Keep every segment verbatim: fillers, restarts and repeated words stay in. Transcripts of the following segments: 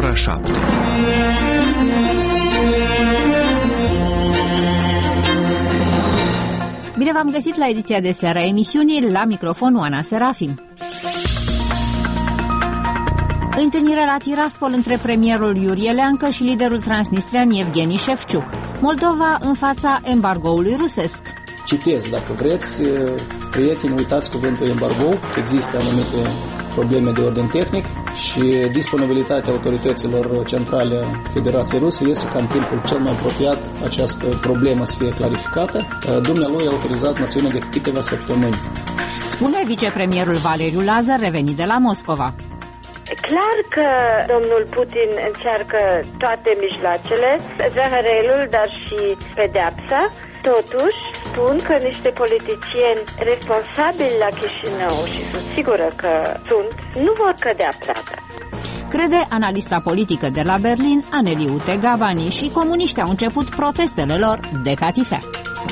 ora șapte. Bine v-am găsit la ediția de seară a emisiunii, la microfon Oana Serafim. Întâlnirea la Tiraspol între premierul Iurie Leancă și liderul transnistrian Evgeni Șefciuc. Moldova în fața embargoului rusesc. Citez, dacă vreți, prieteni, uitați cuvântul embargo, există anumite probleme de ordin tehnic și disponibilitatea autorităților centrale Federației Ruse este ca în timpul cel mai apropiat această problemă să fie clarificată. Dumnealui a autorizat noțiunea de câteva săptămâni. Spune vicepremierul Valeriu Lazar, revenit de la Moscova. Clar că domnul Putin încearcă toate mijloacele, zahărelul, dar și pedeapsa. Totuși, spun că niște politicieni responsabili la Chișinău, și sunt sigură că sunt, nu vor cădea plată. Crede analista politică de la Berlin, Aneli Utegabani, și comuniștii au început protestele lor de catifea.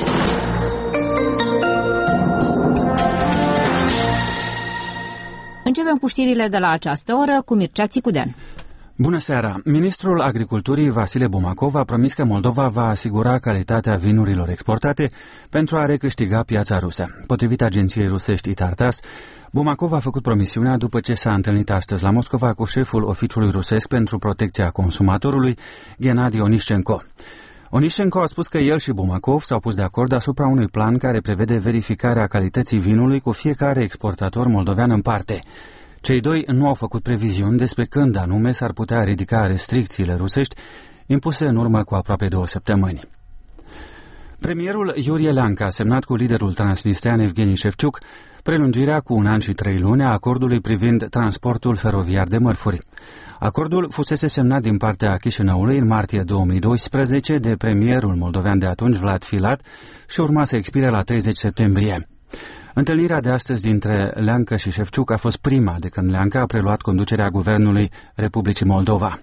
Începem cu știrile de la această oră cu Mircea Țicudean. Bună seara! Ministrul Agriculturii Vasile Bumacov a promis că Moldova va asigura calitatea vinurilor exportate pentru a recâștiga piața rusă. Potrivit agenției rusești Itartas, Bumacov a făcut promisiunea după ce s-a întâlnit astăzi la Moscova cu șeful Oficiului Rusesc pentru Protecția Consumatorului, Gennady Onișcenko. Onișcenko a spus că el și Bumacov s-au pus de acord asupra unui plan care prevede verificarea calității vinului cu fiecare exportator moldovean în parte. Cei doi nu au făcut previziuni despre când anume s-ar putea ridica restricțiile rusești impuse în urmă cu aproape două săptămâni. Premierul Iurie Leancă a semnat cu liderul transnistrian Evgeni Șefciuc prelungirea cu un an și trei luni a acordului privind transportul feroviar de mărfuri. Acordul fusese semnat din partea Chișinăului în martie două mii doisprezece de premierul moldovean de atunci, Vlad Filat, și urma să expire la treizeci septembrie. Întâlnirea de astăzi dintre Leancă și Șefciuc a fost prima de când Leancă a preluat conducerea Guvernului Republicii Moldova.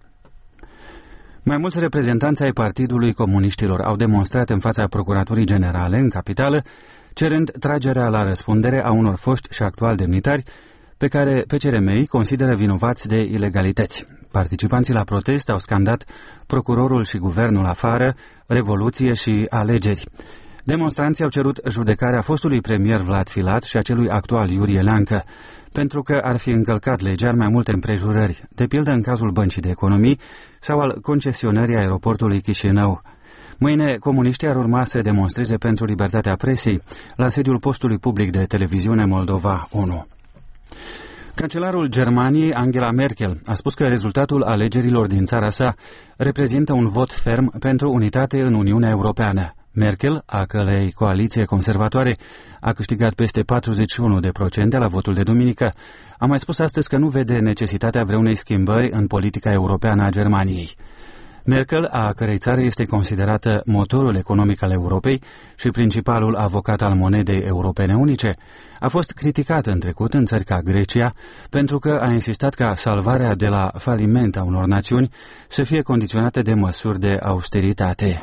Mai mulți reprezentanți ai Partidului Comuniștilor au demonstrat în fața Procuraturii Generale, în capitală, cerând tragerea la răspundere a unor foști și actuali demnitari pe care P C R M-i consideră vinovați de ilegalități. Participanții la protest au scandat procurorul și guvernul afară, revoluție și alegeri. Demonstranții au cerut judecarea fostului premier Vlad Filat și a celui actual Iurie Leancă, pentru că ar fi încălcat legea în mai multe împrejurări, de pildă în cazul Băncii de Economii sau al concesionării aeroportului Chișinău. Mâine, comuniștii ar urma să demonstreze pentru libertatea presei la sediul postului public de televiziune Moldova unu. Cancelarul Germaniei, Angela Merkel, a spus că rezultatul alegerilor din țara sa reprezintă un vot ferm pentru unitate în Uniunea Europeană. Merkel, a cărei coaliție conservatoare a câștigat peste patruzeci și unu la sută la votul de duminică, a mai spus astăzi că nu vede necesitatea vreunei schimbări în politica europeană a Germaniei. Merkel, a cărei țară este considerată motorul economic al Europei și principalul avocat al monedei europene unice, a fost criticată în trecut în țări ca Grecia pentru că a insistat ca salvarea de la faliment a unor națiuni să fie condiționată de măsuri de austeritate.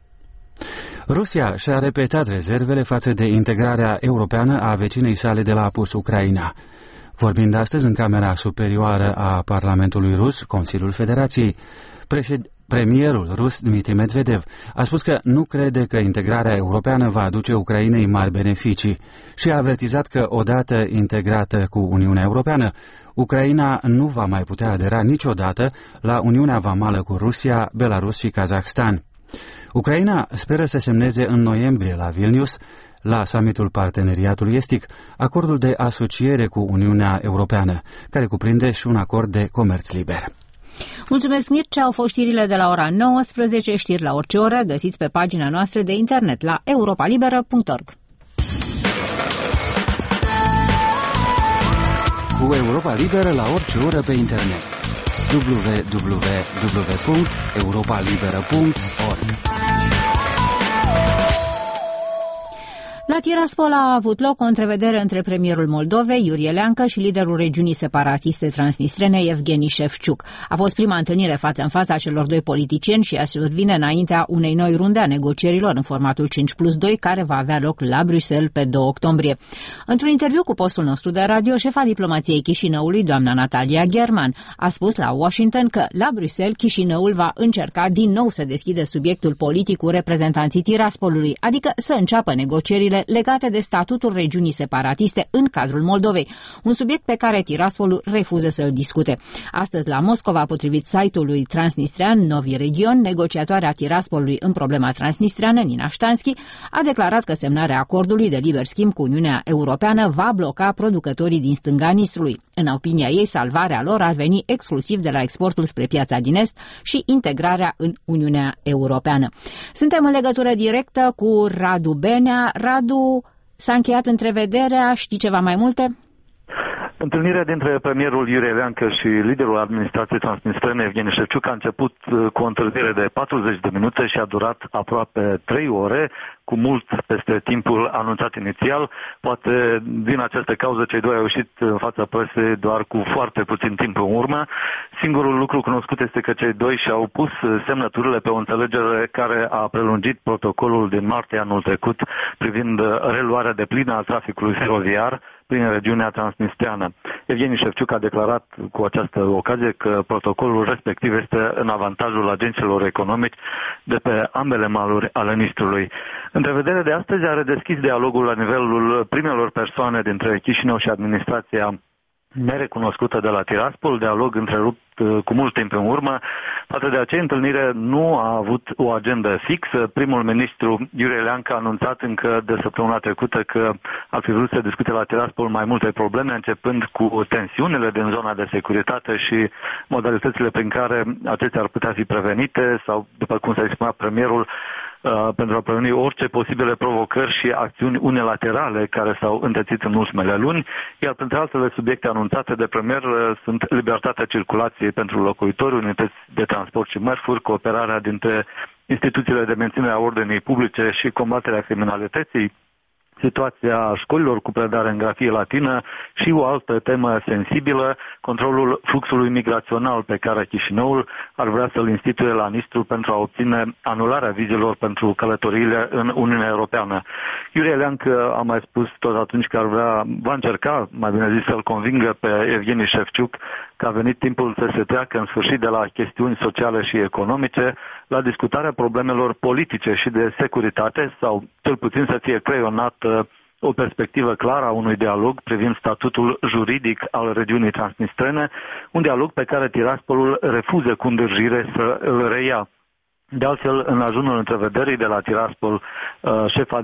Rusia și-a repetat rezervele față de integrarea europeană a vecinei sale de la apus, Ucraina. Vorbind astăzi în Camera Superioară a Parlamentului Rus, Consiliul Federației, președ... premierul rus Dmitri Medvedev a spus că nu crede că integrarea europeană va aduce Ucrainei mari beneficii și a avertizat că odată integrată cu Uniunea Europeană, Ucraina nu va mai putea adera niciodată la Uniunea Vamală cu Rusia, Belarus și Kazahstan. Ucraina speră să semneze în noiembrie la Vilnius, la summitul Parteneriatului Estic, acordul de asociere cu Uniunea Europeană, care cuprinde și un acord de comerț liber. Mulțumesc, Mircea. Au fost știrile de la ora nouăsprezece, știri la orice oră, găsiți pe pagina noastră de internet la europa liberă punct org. Cu Europa Liberă la orice oră pe internet. w w w punct europa liberă punct org. La La Tiraspol a avut loc o întrevedere între premierul Moldovei, Iurie Leancă, și liderul regiunii separatiste transnistrene, Evgeni Șefciuc. A fost prima întâlnire față în față a celor doi politicieni și a survine înaintea unei noi runde a negocierilor în formatul cinci plus doi, care va avea loc la Bruxelles pe doi octombrie. Într-un interviu cu postul nostru de radio, șefa diplomației Chișinăului, doamna Natalia German, a spus la Washington că la Bruxelles Chișinăul va încerca din nou să deschidă subiectul politic cu reprezentanții Tiraspolului, adică să înceapă negocierile legate de statutul regiunii separatiste în cadrul Moldovei, un subiect pe care Tiraspolul refuză să-l discute. Astăzi la Moscova, potrivit site-ului transnistrian Novi Region, negociatoarea Tiraspolului în problema transnistriană, Nina Ștanski, a declarat că semnarea acordului de liber schimb cu Uniunea Europeană va bloca producătorii din stânga Nistrului. În opinia ei, salvarea lor ar veni exclusiv de la exportul spre piața din Est și integrarea în Uniunea Europeană. Suntem în legătură directă cu Radu Benea. Radu, s-a încheiat întrevederea, știi ceva mai multe? Întâlnirea dintre premierul Iurie Leancă și liderul administrației transnistrene, Evgeni Șefciuc, a început cu o întâlnire de patruzeci de minute și a durat aproape trei ore, cu mult peste timpul anunțat inițial. Poate din această cauză cei doi au ieșit în fața presei doar cu foarte puțin timp în urmă. Singurul lucru cunoscut este că cei doi și-au pus semnăturile pe o înțelegere care a prelungit protocolul din martie anul trecut privind reluarea deplină a traficului feroviar prin regiunea transnistriană. Evgeni Șefciuc a declarat cu această ocazie că protocolul respectiv este în avantajul agenților economici de pe ambele maluri ale Nistrului. Întrevederea de astăzi a redeschis dialogul la nivelul primelor persoane dintre Chișinău și administrația nerecunoscută de la Tiraspol, dialog întrerupt cu mult timp în urmă. Față de acea întâlnire nu a avut o agendă fixă. Primul ministru Iurie Leancă a anunțat încă de săptămâna trecută că ar fi vrut să discute la Tiraspol mai multe probleme, începând cu tensiunile din zona de securitate și modalitățile prin care acestea ar putea fi prevenite sau, după cum s-a exprimat premierul, Uh, pentru a preveni orice posibile provocări și acțiuni unilaterale care s-au întețit în ultimele luni, iar printre altele subiecte anunțate de premier uh, sunt libertatea circulației pentru locuitori, unități de transport și mărfuri, cooperarea dintre instituțiile de menținere a ordinii publice și combaterea criminalității, situația școlilor cu predare în grafie latină și o altă temă sensibilă, controlul fluxului migrațional pe care Chișinăul ar vrea să-l instituie la Nistru pentru a obține anularea vizelor pentru călătoriile în Uniunea Europeană. Iurie Leancă a mai spus tot atunci că ar vrea, va încerca, mai bine zis, să-l convingă pe Evgeni Șefciuc că a venit timpul să se treacă în sfârșit de la chestiuni sociale și economice la discutarea problemelor politice și de securitate, sau cel puțin să fie creionată o perspectivă clară a unui dialog privind statutul juridic al regiunii transnistrene, un dialog pe care Tiraspolul refuză cu îndârjire să îl reia. De altfel, în ajunul întrevederii de la Tiraspol, șefa,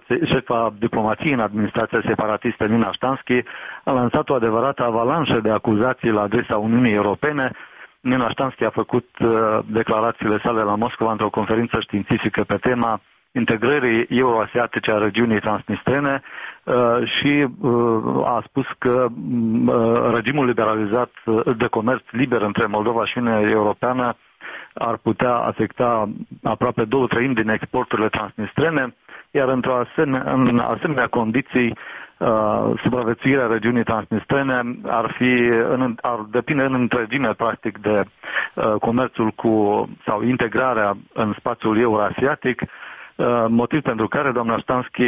șefa diplomației în administrația separatistă Nina Ștanski a lansat o adevărată avalanșă de acuzații la adresa Uniunii Europene. Nina Ștanski a făcut declarațiile sale la Moscova într-o conferință științifică pe tema integrării euroasiatice a regiunii transnistrene și a spus că regimul liberalizat de comerț liber între Moldova și Uniunea Europeană ar putea afecta aproape două treimi din exporturile transnistrene, iar într-o asemenea, în asemenea condiții, uh, supraviețuirea regiunii transnistrene ar fi în, ar depinde în întregime practic de uh, comerțul cu sau integrarea în spațiul euroasiatic, uh, motiv pentru care doamna Ștanski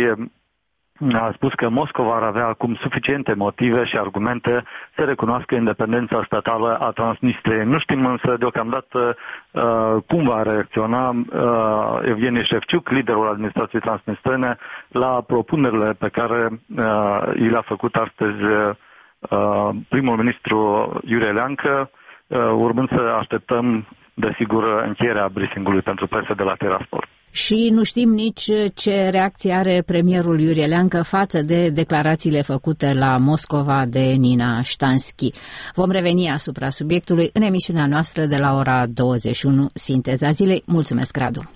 a spus că Moscova ar avea acum suficiente motive și argumente să recunoască independența statală a Transnistriei. Nu știm însă deocamdată uh, cum va reacționa uh, Evgeni Șefciuc, liderul administrației transnistrene, la propunerile pe care uh, i le-a făcut astăzi uh, primul ministru Iurie Leancă, uh, urmând să așteptăm, desigur, încheierea briefingului pentru presă de la Tiraspol. Și nu știm nici ce reacție are premierul Iurie Leancă față de declarațiile făcute la Moscova de Nina Ștanski. Vom reveni asupra subiectului în emisiunea noastră de la ora douăzeci și unu, Sinteza Zilei. Mulțumesc, Radu!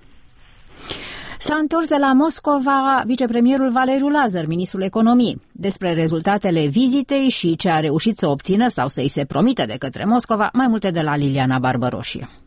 S-a întors de la Moscova vicepremierul Valeriu Lazar, ministrul economiei. Despre rezultatele vizitei și ce a reușit să obțină sau să-i se promită de către Moscova, mai multe de la Liliana Barbăroșie.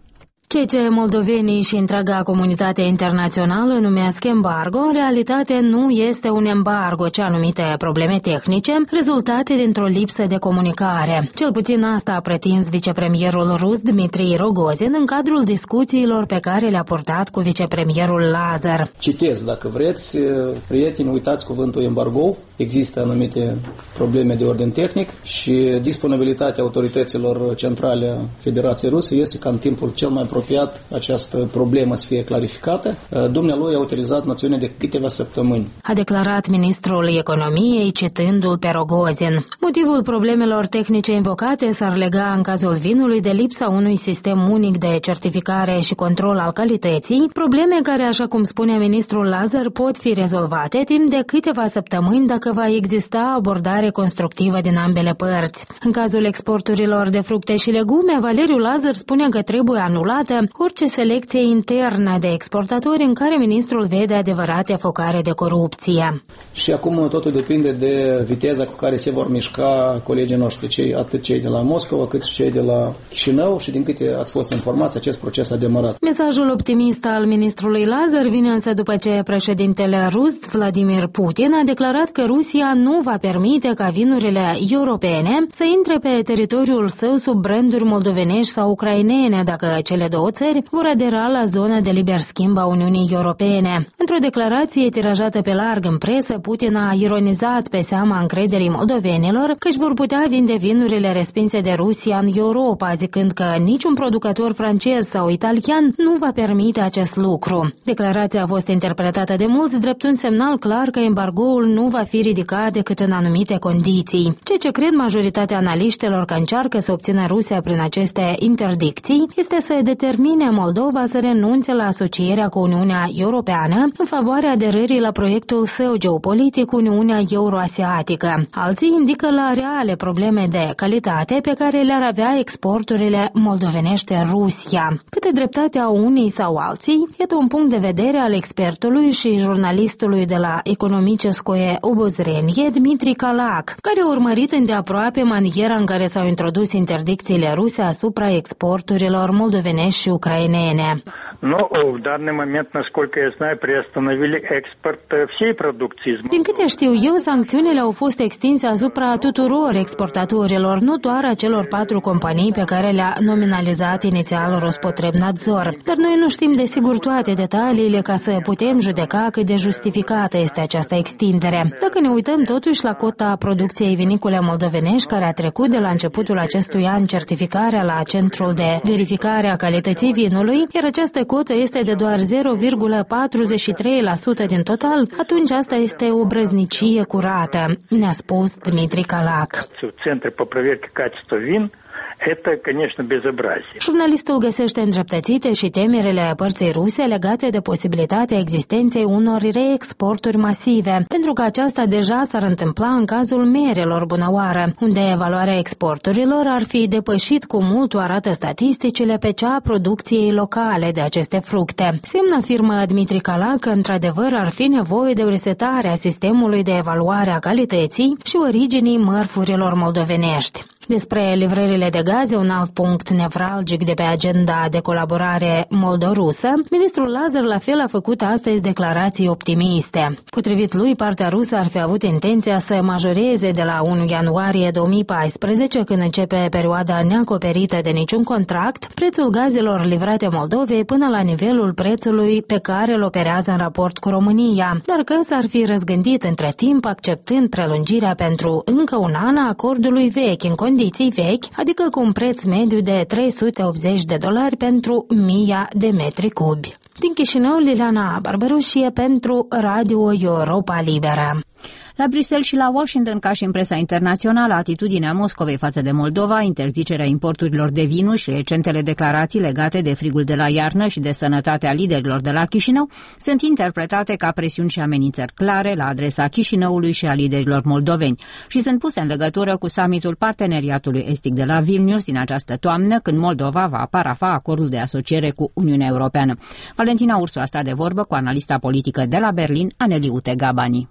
Ceea ce moldovenii și întreaga comunitate internațională numesc embargo, în realitate nu este un embargo, ci anumite probleme tehnice rezultate dintr-o lipsă de comunicare. Cel puțin asta a pretins vicepremierul rus Dmitry Rogozin în cadrul discuțiilor pe care le-a purtat cu vicepremierul Lazar. Citez, dacă vreți, prieteni, uitați cuvântul embargo. Există anumite probleme de ordin tehnic și disponibilitatea autorităților centrale a Federației Ruse este ca în timpul cel mai apropiat această problemă să fie clarificată. Dumnealui a utilizat noțiunea de câteva săptămâni. A declarat ministrul economiei citându-l pe Rogozin. Motivul problemelor tehnice invocate s-ar lega în cazul vinului de lipsa unui sistem unic de certificare și control al calității, probleme care, așa cum spune ministrul Lazar, pot fi rezolvate timp de câteva săptămâni dacă va exista abordare constructivă din ambele părți. În cazul exporturilor de fructe și legume, Valeriu Lazar spune că trebuie anulată orice selecție internă de exportatori în care ministrul vede adevărate focare de corupție. Și acum totul depinde de viteza cu care se vor mișca colegii noștri, cei, atât cei de la Moscova cât și cei de la Chișinău, și din câte ați fost informați, acest proces a demarat. Mesajul optimist al ministrului Lazar vine însă după ce președintele rus Vladimir Putin a declarat că Rusia nu va permite ca vinurile europene să intre pe teritoriul său sub branduri moldovenești sau ucrainene dacă cele două țări vor adera la zona de liber schimb a Uniunii Europene. Într-o declarație tirajată pe larg în presă, Putin a ironizat pe seama încrederii moldovenilor că își vor putea vinde vinurile respinse de Rusia în Europa, zicând că niciun producător francez sau italian nu va permite acest lucru. Declarația a fost interpretată de mulți drept un semnal clar că embargoul nu va fi ridicat decât în anumite condiții. Ceea ce cred majoritatea analiștilor că încearcă să obțină Rusia prin aceste interdicții este să determine Moldova să renunțe la asocierea cu Uniunea Europeană în favoarea aderării la proiectul său geopolitic Uniunea Euroasiatică. Alții indică la reale probleme de calitate pe care le-ar avea exporturile moldovenești în Rusia. Câte dreptate au unii sau alții, iată un punct de vedere al expertului și jurnalistului de la Economiceskoe Obozrenie, Dmitry Kalac, care a urmărit îndeaproape maniera în care s-au introdus interdicțiile ruse asupra exporturilor moldovenești și ucrainene. Но в данный момент, насколько я знаю, приостановили экспорт всей продукции. Din câte știu eu, sancțiunile au fost extinse asupra tuturor exportatorilor, nu doar a celor patru companii pe care le-a nominalizat inițial Rospotrebnadzor. Dar noi nu știm de sigur toate detaliile ca să putem judeca cât de justificată este această extindere. Dacă ne uităm totuși la cota producției vinicole moldovenești, care a trecut de la începutul acestui an certificarea la Centrul de Verificare a Calității Vinului, iar această cotă este de doar zero virgulă patruzeci și trei la sută din total, atunci asta este o brăznicie curată, ne-a spus Dmitry Kalac. Centre pe проверке качества vin. Это, конечно, безобразие. Jurnalistul găsește îndreptățite și temerile părții ruse legate de posibilitatea existenței unor reexporturi masive, pentru că aceasta deja s-ar întâmpla în cazul merelor bunăoară, unde valoarea exporturilor ar fi depășit cu mult, o arată statisticile, pe cea a producției locale de aceste fructe. Semnă afirmă Dmitry Kalac că într-adevăr ar fi nevoie de o resetare a sistemului de evaluare a calității și originii mărfurilor moldovenești. Despre livrările de gaze, un alt punct nevralgic de pe agenda de colaborare moldo-rusă, ministrul Lazar la fel a făcut astăzi declarații optimiste. Potrivit lui, partea rusă ar fi avut intenția să majoreze de la unu ianuarie două mii paisprezece, când începe perioada neacoperită de niciun contract, prețul gazelor livrate Moldovei până la nivelul prețului pe care îl operează în raport cu România, dar că s-ar fi răzgândit între timp, acceptând prelungirea pentru încă un an a acordului vechi, în condiții vechi, adică cu un preț mediu de trei sute optzeci de dolari pentru mie de metri cubi. Din Chișinău, Liliana Barbaroșie pentru Radio Europa Liberă. La Bruxelles și la Washington, ca și în presa internațională, atitudinea Moscovei față de Moldova, interzicerea importurilor de vinuri și recentele declarații legate de frigul de la iarnă și de sănătatea liderilor de la Chișinău sunt interpretate ca presiuni și amenințări clare la adresa Chișinăului și a liderilor moldoveni și sunt puse în legătură cu summitul Parteneriatului Estic de la Vilnius din această toamnă, când Moldova va parafa acordul de asociere cu Uniunea Europeană. Valentina Ursu a stat de vorbă cu analista politică de la Berlin, Aneliute Gabani.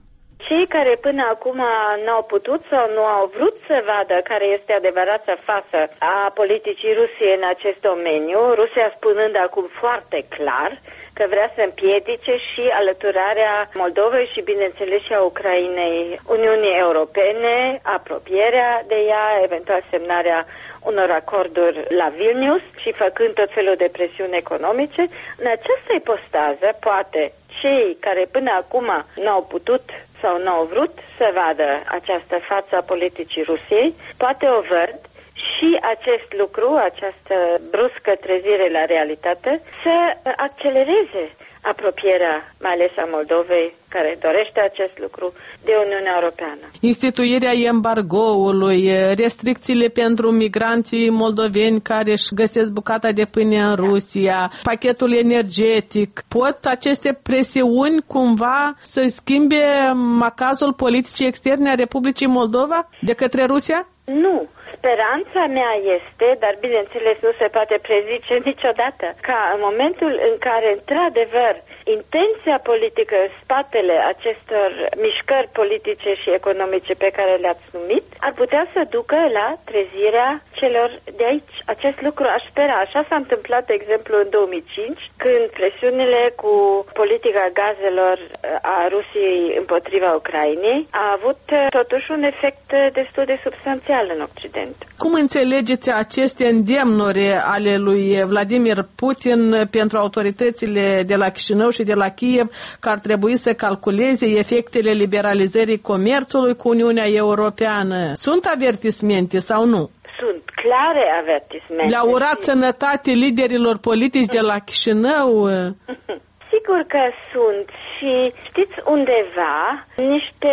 cei care până acum n-au putut sau nu au vrut să vadă care este adevărata față a politicii Rusiei în acest domeniu, Rusia spunând acum foarte clar că vrea să împiedice și alăturarea Moldovei și, bineînțeles, și a Ucrainei Uniunii Europene, apropierea de ea, eventual semnarea unor acorduri la Vilnius și făcând tot felul de presiuni economice. În această ipostază, poate cei care până acum n-au putut sau n-au vrut să vadă această față a politicii Rusiei, poate o văd și acest lucru, această bruscă trezire la realitate, să accelereze apropierea, mai ales a Moldovei, care dorește acest lucru, de Uniunea Europeană. Instituirea embargoului, restricțiile pentru migranții moldoveni care își găsesc bucata de pâine în Rusia, pachetul energetic, pot aceste presiuni cumva să schimbe macazul politicii externe a Republicii Moldova de către Rusia? Nu. Speranța mea este, dar bineînțeles nu se poate prezice niciodată, ca în momentul în care, într-adevăr, intenția politică în spatele acestor mișcări politice și economice pe care le-ați numit, ar putea să ducă la trezirea celor de aici. Acest lucru aș spera. Așa s-a întâmplat, de exemplu, în două mii cinci, când presiunile cu politica gazelor a Rusiei împotriva Ucrainei a avut totuși un efect destul de substanțial în Occident. Cum înțelegeți aceste îndemnuri ale lui Vladimir Putin pentru autoritățile de la Chișinău și de la Kiev că ar trebui să calculeze efectele liberalizării comerțului cu Uniunea Europeană? Sunt avertismente sau nu? Sunt clare avertismente. Le-au urat sănătate liderilor politici de la Chișinău? Sigur că sunt și știți undeva niște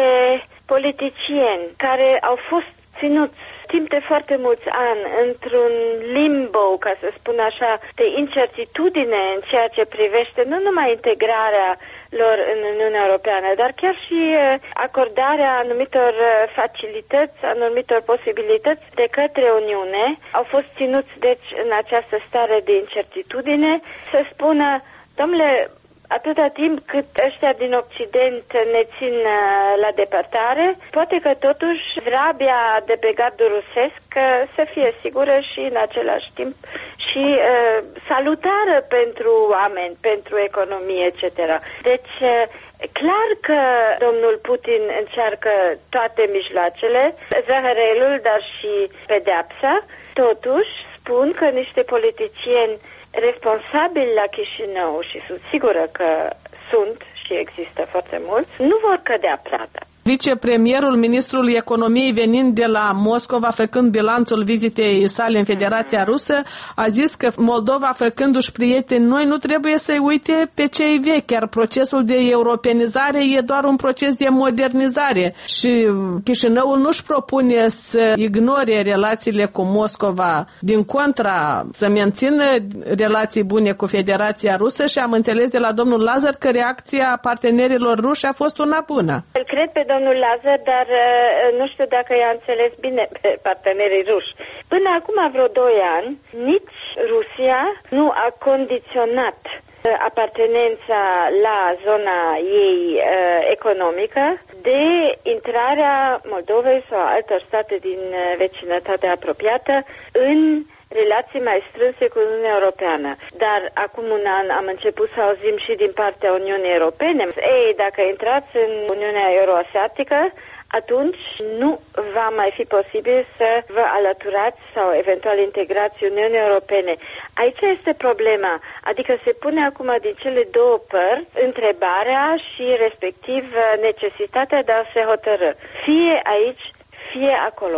politicieni care au fost ținuți timp de foarte mulți ani într-un limbo, ca să spun așa, de incertitudine în ceea ce privește nu numai integrarea lor în Uniunea Europeană, dar chiar și acordarea anumitor facilități, anumitor posibilități de către Uniune. Au fost ținuți, deci, în această stare de incertitudine, să spună, domnule, atâta timp cât ăștia din Occident ne țin la depărtare, poate că totuși vrabia de pe gardul rusesc să fie sigură și în același timp și uh, salutară pentru oameni, pentru economie, et cetera. Deci, uh, clar că domnul Putin încearcă toate mijloacele, zăhărelul, dar și pedeapsa. Totuși, spun că niște politicieni responsabili la Chișinău, și sunt sigură că sunt și există foarte mulți, nu vor cădea plată. Vicepremierul, ministrul economiei venind de la Moscova, făcând bilanțul vizitei sale în Federația Rusă, a zis că Moldova, făcându-și prieteni noi, nu trebuie să-i uite pe cei vechi, iar procesul de europenizare e doar un proces de modernizare și Chișinăul nu-și propune să ignore relațiile cu Moscova, din contra, să mențină relații bune cu Federația Rusă și am înțeles de la domnul Lazar că reacția partenerilor ruși a fost una bună. Îl cred pe domnul Lazar, dar uh, nu știu dacă i-a înțeles bine pe partenerii ruși. Până acum vreo doi ani, nici Rusia nu a condiționat uh, apartenența la zona ei uh, economică de intrarea Moldovei sau altor state din uh, vecinătatea apropiată în relații mai strânse cu Uniunea Europeană. Dar acum un an am început să auzim și din partea Uniunii Europene. Ei, dacă intrați în Uniunea Euroasiatică, atunci nu va mai fi posibil să vă alăturați sau eventual integrați Uniunii Europene. Aici este problema, adică se pune acum din cele două părți întrebarea și respectiv necesitatea de a se hotărî. Fie aici, fie acolo.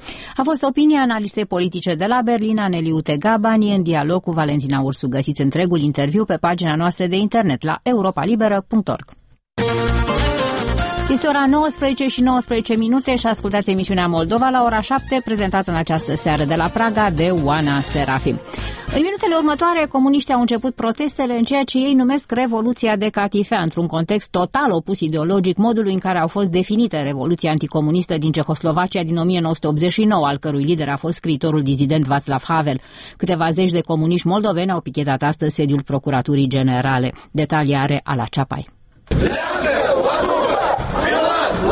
A fost opinia analistei politice de la Berlin, Aneli Utegabani, în dialog cu Valentina Ursu. Găsiți întregul interviu pe pagina noastră de internet la europa liberă punct org. Este ora nouăsprezece și nouăsprezece minute și ascultați emisiunea Moldova la ora șapte, prezentată în această seară de la Praga de Oana Serafim. În minutele următoare, comuniștii au început protestele în ceea ce ei numesc Revoluția de Catifea, într-un context total opus ideologic modului în care au fost definite Revoluția anticomunistă din Cehoslovacia din o mie nouă sute optzeci și nouă, al cărui lider a fost scriitorul dizident Václav Havel. Câteva zeci de comuniști moldoveni au pichetat astăzi sediul Procuraturii Generale. Detalii are Ala Ceapai.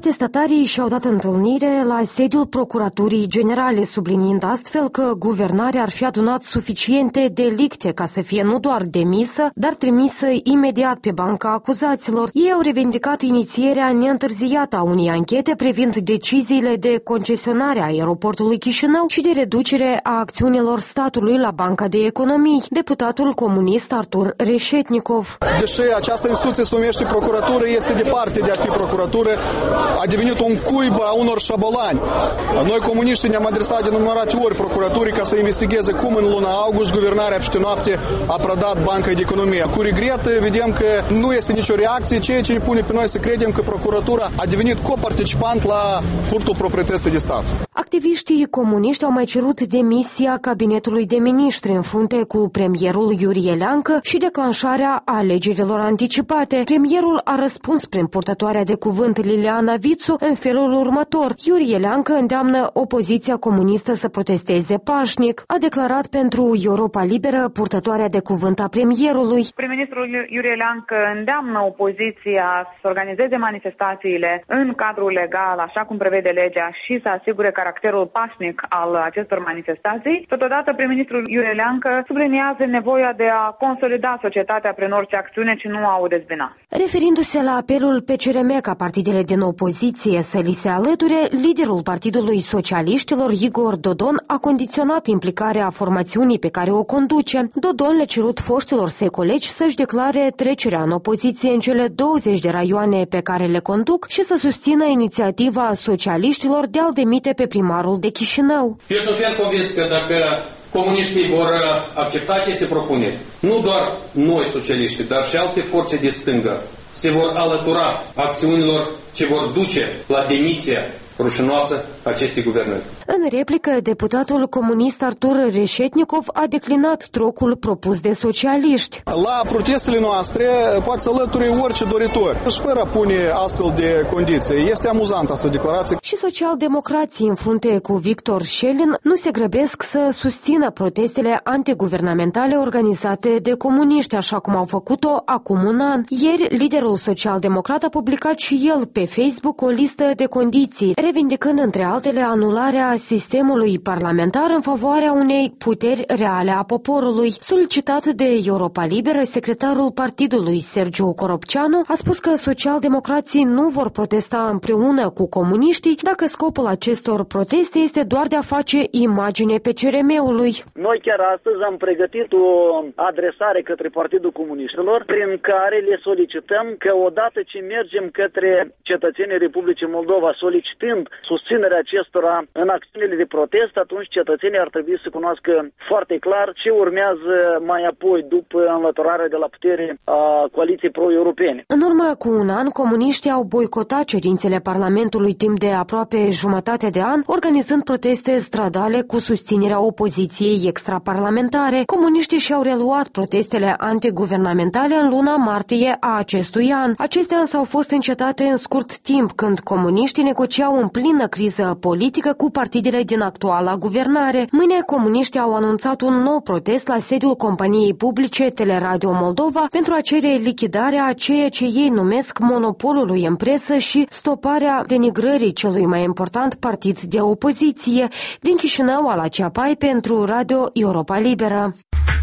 Protestatarii și-au dat întâlnire la sediul Procuraturii Generale, subliniind astfel că guvernarea ar fi adunat suficiente delicte ca să fie nu doar demisă, dar trimisă imediat pe banca acuzaților. Ei au revendicat inițierea neîntârziată a unei anchete privind deciziile de concesionare a aeroportului Chișinău și de reducere a acțiunilor statului la Banca de Economii. Deputatul comunist Artur Reșetnikov. Deși această instituție se numește procuratură, este departe de a fi procuratură, a devenit un cuib a unor șabolani. Noi, comuniștii, ne-am adresat de numărate ori procuraturii ca să investigheze cum în luna august guvernarea peste noapte a prădat Banca de Economie. Cu regret vedem că nu este nicio reacție, ceea ce ne pune pe noi să credem că procuratura a devenit coparticipant la furtul proprietății de stat. Activiștii comuniști au mai cerut demisia cabinetului de miniștri în frunte cu premierul Iurie Leancă și declanșarea alegerilor anticipate. Premierul a răspuns prin purtătoarea de cuvânt Liliana Vițu în felul următor. Iurie Leancă îndeamnă opoziția comunistă să protesteze pașnic. A declarat pentru Europa Liberă purtătoarea de cuvânt a premierului. Prim-ministrul Iurie Leancă îndeamnă opoziția să organizeze manifestațiile în cadrul legal, așa cum prevede legea, și să asigure caracterul pașnic al acestor manifestații. Totodată, prim-ministrul Iurie Leancă subliniază nevoia de a consolida societatea prin orice acțiune și nu a o dezbina. Referindu-se la apelul P C R M ca partidele din opoziție să li se alăture, liderul Partidului Socialiștilor, Igor Dodon, a condiționat implicarea formațiunii pe care o conduce. Dodon le-a cerut foștilor săi colegi să-și declare trecerea în opoziție în cele douăzeci de raioane pe care le conduc și să susțină inițiativa socialiștilor de a-l demite pe primarul de Chișinău. Eu sunt ferm convins că dacă comuniștii vor accepta aceste propuneri, nu doar noi socialiștii, dar și alte forțe de stângă se vor alătura acțiunilor ce vor duce la demisia rușinoasă acestei guvernări. În replică, deputatul comunist Artur Reșetnikov a declinat trocul propus de socialiști. La protestele noastre poate să alăture orice doritor, și fără a pune astfel de condiții. Este amuzant asta declarație. Și socialdemocrații în frunte cu Victor Șelin nu se grăbesc să susțină protestele antiguvernamentale organizate de comuniști, așa cum au făcut-o acum un an. Ieri, liderul social-democrat a publicat și el pe Facebook o listă de condiții, revindicând între altele anularea sistemului parlamentar în favoarea unei puteri reale a poporului. Solicitat de Europa Liberă, secretarul partidului Sergiu Coropceanu a spus că socialdemocrații nu vor protesta împreună cu comuniștii dacă scopul acestor proteste este doar de a face imagine P C R M-ului. Noi chiar astăzi am pregătit o adresare către Partidul Comuniștilor prin care le solicităm că odată ce mergem către cetățenii Republicii Moldova solicitând susținerea acestora în acțiunile de protest, atunci cetățenii ar trebui să cunoască foarte clar ce urmează mai apoi după înlăturarea de la putere a coaliției pro-europene. În urmă cu un an, comuniștii au boicotat cerințele Parlamentului timp de aproape jumătate de an, organizând proteste stradale cu susținerea opoziției extraparlamentare. Comuniștii și-au reluat protestele antiguvernamentale în luna martie a acestui an. Acestea însă au fost încetate în scurt timp, când comuniștii negociau în plină criză politică cu partidele din actuala guvernare. Mâine, comuniștii au anunțat un nou protest la sediul companiei publice Teleradio Moldova pentru a cere lichidarea a ceea ce ei numesc monopolului în presă și stoparea denigrării celui mai important partid de opoziție. Din Chișinău, Ala Ceapai pentru Radio Europa Liberă.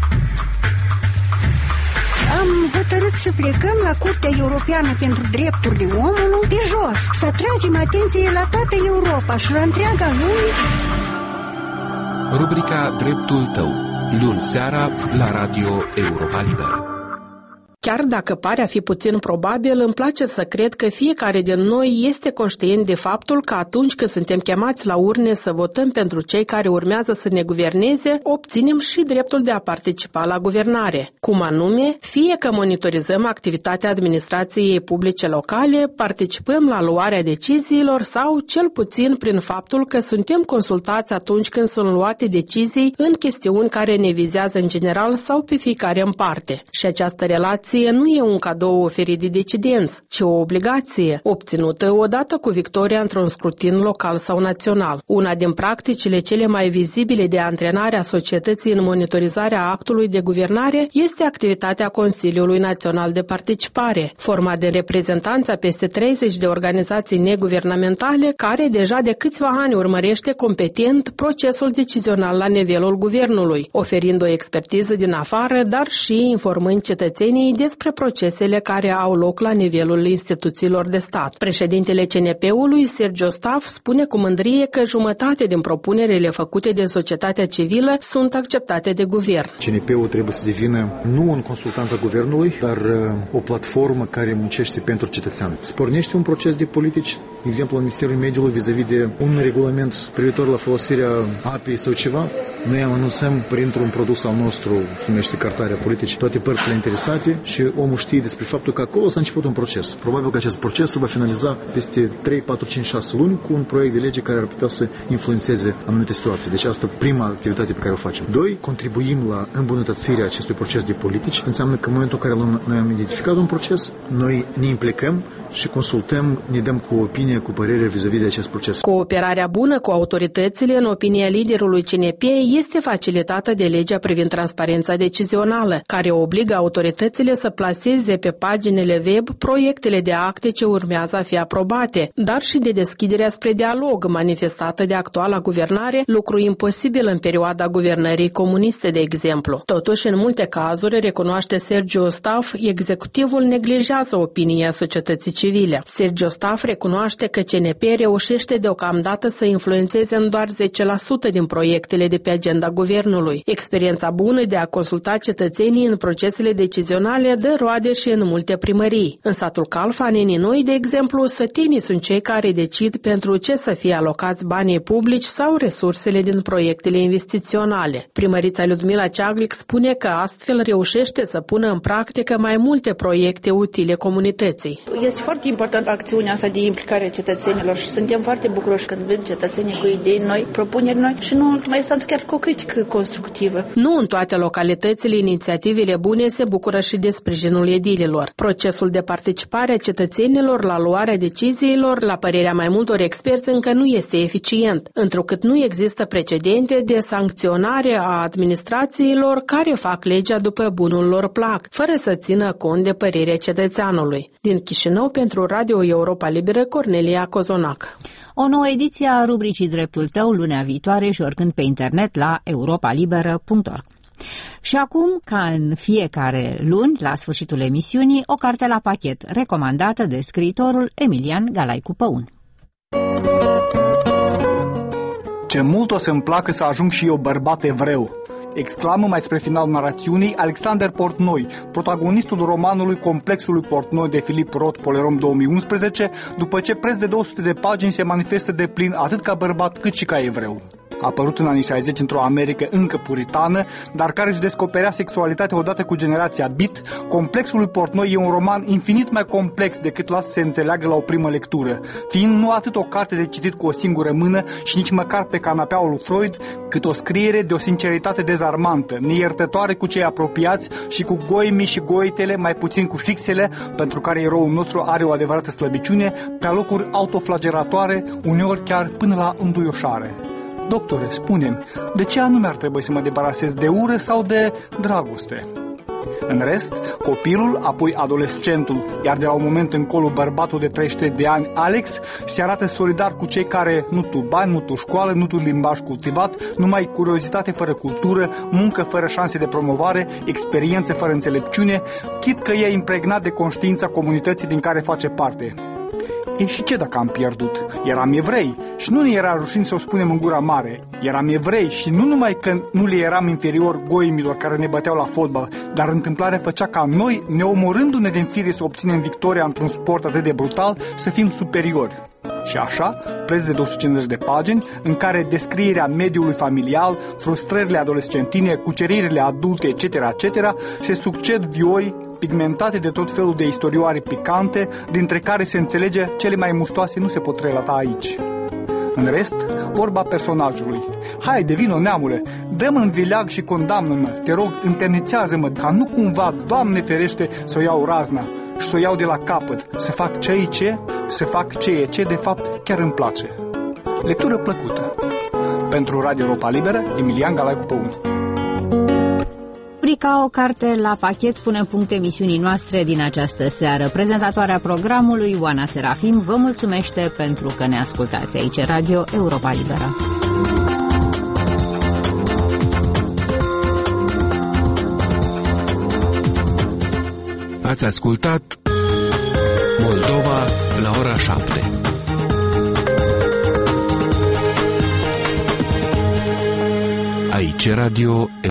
Am hotărât să plecăm la Curtea Europeană pentru Drepturile Omului pe jos, să atragem atenție la toată Europa și la întreaga lume. Rubrica Dreptul tău, luni seara la Radio Europa Liberă. Chiar dacă pare a fi puțin probabil, îmi place să cred că fiecare din noi este conștient de faptul că atunci când suntem chemați la urne să votăm pentru cei care urmează să ne guverneze, obținem și dreptul de a participa la guvernare. Cum anume, fie că monitorizăm activitatea administrației publice locale, participăm la luarea deciziilor sau, cel puțin prin faptul că suntem consultați atunci când sunt luate decizii în chestiuni care ne vizează în general sau pe fiecare în parte. Și această relație democrație nu e un cadou oferit de decidenți, ci o obligație, obținută odată cu victoria într-un scrutin local sau național. Una din practicile cele mai vizibile de antrenare a societății în monitorizarea actului de guvernare este activitatea Consiliului Național de Participare, format de reprezentanța peste treizeci de organizații neguvernamentale, care deja de câțiva ani urmărește competent procesul decizional la nivelul guvernului, oferind o expertiză din afară, dar și informând cetățenii despre procesele care au loc la nivelul instituțiilor de stat. Președintele C N P-ului, Sergiu Staf, spune cu mândrie că jumătate din propunerile făcute de societatea civilă sunt acceptate de guvern. C N P-ul trebuie să devină nu un consultant al guvernului, dar o platformă care muncește pentru cetățean. Se pornește un proces de politici, de exemplu în Ministerul Mediului vis-a-vis de un regulament privitor la folosirea apei sau ceva. Noi anunțăm printr-un produs al nostru, se numește cartarea politicii, toate părțile interesate și omul știe despre faptul că acolo s-a început un proces. Probabil că acest proces se va finaliza peste trei, patru, cinci, șase luni cu un proiect de lege care ar putea să influențeze anumite situații. Deci asta prima activitate pe care o facem. Doi, contribuim la îmbunătățirea acestui proces de politici. Înseamnă că în momentul în care noi am identificat un proces, noi ne implicăm și consultăm, ne dăm cu opinie, cu părere vis-a-vis de acest proces. Cooperarea bună cu autoritățile, în opinia liderului C N P, este facilitată de legea privind transparența decizională, care obligă autoritățile să plaseze pe paginile web proiectele de acte ce urmează a fi aprobate, dar și de deschiderea spre dialog manifestată de actuala guvernare, lucru imposibil în perioada guvernării comuniste, de exemplu. Totuși, în multe cazuri, recunoaște Sergiu Staf, executivul neglijează opinia societății civile. Sergiu Staf recunoaște că C N P reușește deocamdată să influențeze în doar zece la sută din proiectele de pe agenda guvernului. Experiența bună de a consulta cetățenii în procesele decizionale dă roade și în multe primării. În satul Calfa, nenii noi, de exemplu, sătenii sunt cei care decid pentru ce să fie alocați banii publici sau resursele din proiectele investiționale. Primărița Ludmila Ceaglic spune că astfel reușește să pună în practică mai multe proiecte utile comunității. Este foarte importantă acțiunea asta de implicare a cetățenilor și suntem foarte bucuroși când vin cetățenii cu idei noi, propuneri noi și nu mai stați chiar cu o critică constructivă. Nu în toate localitățile inițiativele bune se bucură și de sprijinul edililor. Procesul de participare a cetățenilor la luarea deciziilor, la părerea mai multor experți, încă nu este eficient, întrucât nu există precedente de sancționare a administrațiilor care fac legea după bunul lor plac, fără să țină cont de părerea cetățeanului. Din Chișinău, pentru Radio Europa Liberă, Cornelia Cozonac. O nouă ediție a rubricii Dreptul Tău lunea viitoare și oricând pe internet la europa liberă punct org. Și acum, ca în fiecare luni, la sfârșitul emisiunii, o carte la pachet, recomandată de scriitorul Emilian Galaicu Păun. Ce mult o să-mi placă să ajung și eu bărbat evreu, exclamă mai spre finalul narațiunii Alexander Portnoi, protagonistul romanului Complexului Portnoi de Filip Roth, Polerom două mii unsprezece, după ce preț de două sute de pagini se manifestă de plin atât ca bărbat cât și ca evreu. Apărut în anii șaizeci într-o Americă încă puritană, dar care își descoperea sexualitatea odată cu generația Beat, Complexul lui Portnoi e un roman infinit mai complex decât lasă să se înțeleagă la o primă lectură, fiind nu atât o carte de citit cu o singură mână și nici măcar pe canapeaua lui Freud, cât o scriere de o sinceritate dezarmantă, neiertătoare cu cei apropiați și cu goimii și goitele, mai puțin cu șixele, pentru care eroul nostru are o adevărată slăbiciune, pe alocuri autoflageratoare, uneori chiar până la înduioșare. Doctore, spune-mi, de ce anume ar trebui să mă debarasez de ură sau de dragoste? În rest, copilul, apoi adolescentul, iar de la un moment încolo bărbatul de treizeci și trei de ani, Alex, se arată solidar cu cei care nu tu bani, nu tu școală, nu tu limbaj cultivat, numai curiozitate fără cultură, muncă fără șanse de promovare, experiențe fără înțelepciune, chit că e impregnat de conștiința comunității din care face parte. E și ce dacă am pierdut? Eram evrei și nu ne era rușine să o spunem în gura mare. Eram evrei și nu numai că nu le eram inferior goimilor care ne băteau la fotbal, dar întâmplarea făcea ca noi, neomorându-ne din fire să obținem victoria într-un sport atât de brutal, să fim superiori. Și așa, preț de două sute cincizeci de pagini, în care descrierea mediului familial, frustrările adolescentine, cuceririle adulte, et cetera, et cetera, se succed vioi, pigmentate de tot felul de istorioare picante, dintre care se înțelege cele mai mustoase nu se pot relata aici. În rest, vorba personajului. Haide, vino, neamule, dă-mă în vileag și condamnă-mă. Te rog, întemnițează-mă, ca nu cumva, Doamne ferește, să o iau razna și să o iau de la capăt, să fac ce ce, să fac ceea ce, de fapt, chiar îmi place. Lectură plăcută. Pentru Radio Europa Liberă, Emilian Galaicu Păun. Rubrica O carte la pachet pune punct emisiunii noastre din această seară. Prezentatoarea programului, Oana Serafim, vă mulțumește pentru că ne ascultați aici, Radio Europa Liberă. Ați ascultat Moldova la ora șapte. Aici Radio